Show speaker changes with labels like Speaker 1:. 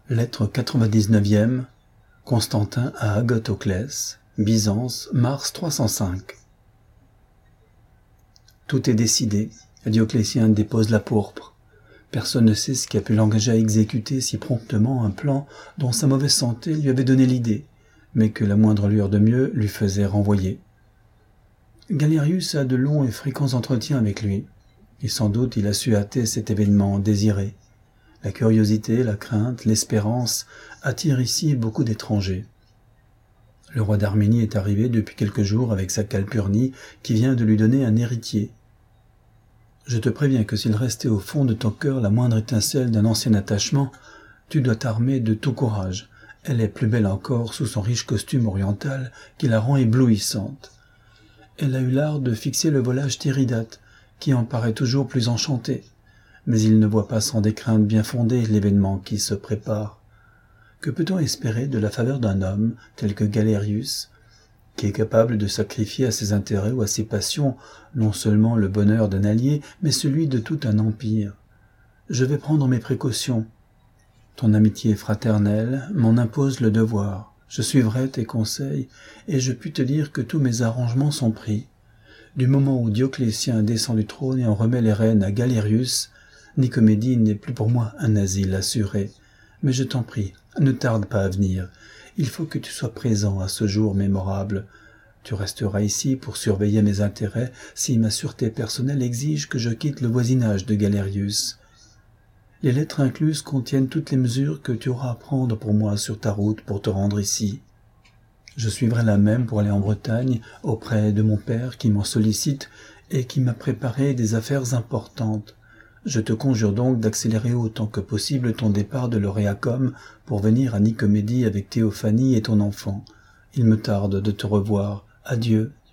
Speaker 1: Lettre 99e, Constantin à Agathoclès, Byzance, mars 305. Tout est décidé, Dioclétien dépose la pourpre. Personne ne sait ce qui a pu l'engager à exécuter si promptement un plan dont sa mauvaise santé lui avait donné l'idée, mais que la moindre lueur de mieux lui faisait renvoyer. Galérius a de longs et fréquents entretiens avec lui, et sans doute il a su hâter cet événement désiré. La curiosité, la crainte, l'espérance attirent ici beaucoup d'étrangers. Le roi d'Arménie est arrivé depuis quelques jours avec sa Calpurnie qui vient de lui donner un héritier. Je te préviens que s'il restait au fond de ton cœur la moindre étincelle d'un ancien attachement, tu dois t'armer de tout courage. Elle est plus belle encore sous son riche costume oriental qui la rend éblouissante. Elle a eu l'art de fixer le volage Tiridate, qui en paraît toujours plus enchanté. Mais il ne voit pas sans des craintes bien fondées l'événement qui se prépare. Que peut-on espérer de la faveur d'un homme tel que Galérius, qui est capable de sacrifier à ses intérêts ou à ses passions non seulement le bonheur d'un allié, mais celui de tout un empire? Je vais prendre mes précautions. Ton amitié fraternelle m'en impose le devoir. Je suivrai tes conseils, et je puis te dire que tous mes arrangements sont pris. Du moment où Dioclétien descend du trône et en remet les rênes à Galérius, Nicomédie n'est plus pour moi un asile assuré. Mais je t'en prie, ne tarde pas à venir. Il faut que tu sois présent à ce jour mémorable. Tu resteras ici pour surveiller mes intérêts si ma sûreté personnelle exige que je quitte le voisinage de Galérius. Les lettres incluses contiennent toutes les mesures que tu auras à prendre pour moi sur ta route pour te rendre ici. Je suivrai la même pour aller en Bretagne auprès de mon père qui m'en sollicite et qui m'a préparé des affaires importantes. Je te conjure donc d'accélérer autant que possible ton départ de l'Oréacum pour venir à Nicomédie avec Théophanie et ton enfant. Il me tarde de te revoir. Adieu